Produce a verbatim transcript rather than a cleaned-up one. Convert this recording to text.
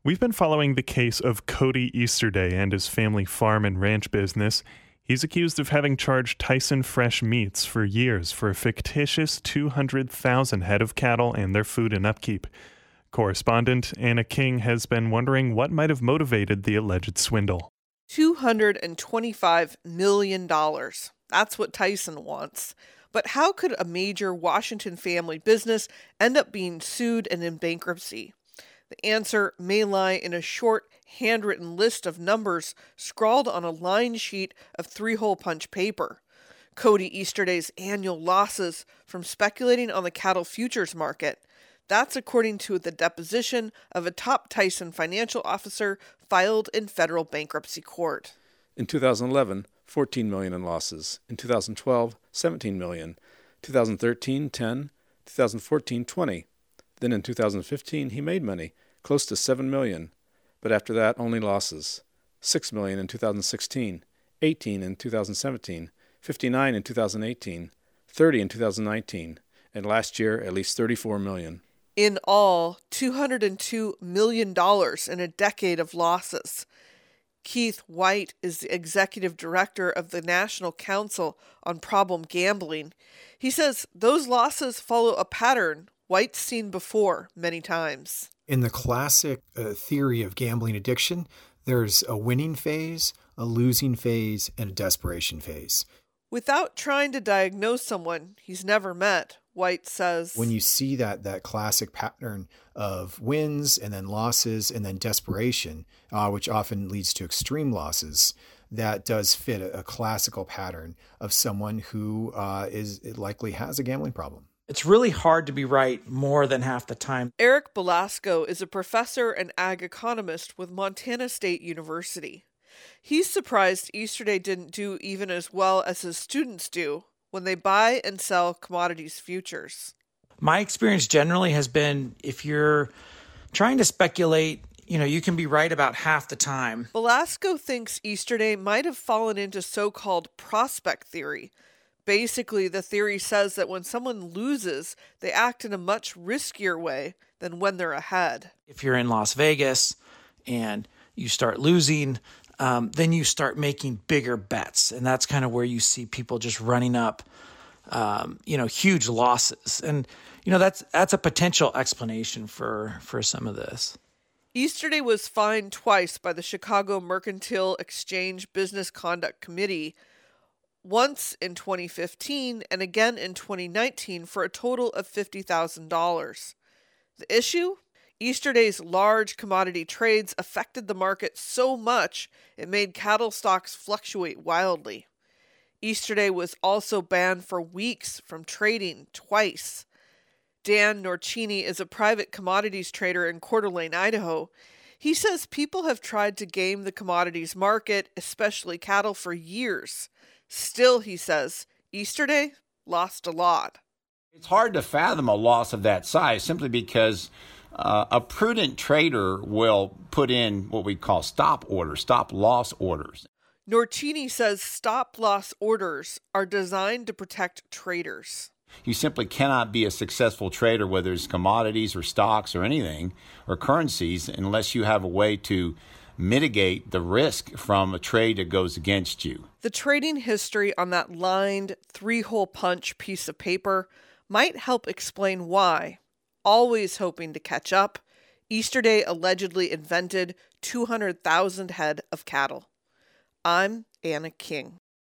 We've been following the case of Cody Easterday and his family farm and ranch business. He's accused of having charged Tyson Fresh Meats for years for a fictitious two hundred thousand head of cattle and their food and upkeep. Correspondent Anna King has been wondering what might have motivated the alleged swindle. two hundred twenty-five million dollars. That's what Tyson wants. But how could a major Washington family business end up being sued and in bankruptcy? The answer may lie in a short, handwritten list of numbers scrawled on a line sheet of three-hole punch paper. Cody Easterday's annual losses from speculating on the cattle futures market. That's according to the deposition of a top Tyson financial officer filed in federal bankruptcy court. In two thousand eleven, fourteen million dollars in losses. In two thousand twelve, seventeen million dollars. two thousand thirteen, ten. two thousand fourteen, twenty. Then in two thousand fifteen, he made money, close to seven million dollars. But after that, only losses. six million dollars in two thousand sixteen, eighteen in two thousand seventeen, fifty-nine in two thousand eighteen, thirty in two thousand nineteen, and last year, at least thirty-four million dollars. In all, two hundred two million dollars in a decade of losses. Keith White is the executive director of the National Council on Problem Gambling. He says those losses follow a pattern White's seen before many times. In the classic uh, theory of gambling addiction, there's a winning phase, a losing phase, and a desperation phase. Without trying to diagnose someone he's never met, White says, when you see that that classic pattern of wins and then losses and then desperation, uh, which often leads to extreme losses, that does fit a, a classical pattern of someone who uh, is likely has a gambling problem. It's really hard to be right more than half the time. Eric Belasco is a professor and ag economist with Montana State University. He's surprised Easterday didn't do even as well as his students do when they buy and sell commodities futures. My experience generally has been if you're trying to speculate, you know, you can be right about half the time. Belasco thinks Easterday might have fallen into so-called prospect theory. Basically, the theory says that when someone loses, they act in a much riskier way than when they're ahead. If you're in Las Vegas and you start losing, um, then you start making bigger bets. And that's kind of where you see people just running up, um, you know, huge losses. And, you know, that's that's a potential explanation for, for some of this. Easterday was fined twice by the Chicago Mercantile Exchange Business Conduct Committee, once in twenty fifteen and again in twenty nineteen for a total of fifty thousand dollars. The issue? Easterday's large commodity trades affected the market so much it made cattle stocks fluctuate wildly. Easterday was also banned for weeks from trading twice. Dan Norcini is a private commodities trader in Coeur d'Alene, Idaho. He says people have tried to game the commodities market, especially cattle, for years. Still, he says, Easterday lost a lot. It's hard to fathom a loss of that size simply because uh, a prudent trader will put in what we call stop orders, stop loss orders. Norcini says stop loss orders are designed to protect traders. You simply cannot be a successful trader, whether it's commodities or stocks or anything, or currencies, unless you have a way to mitigate the risk from a trade that goes against you. The trading history on that lined three-hole punch piece of paper might help explain why, always hoping to catch up, Easterday allegedly invented two hundred thousand head of cattle. I'm Anna King.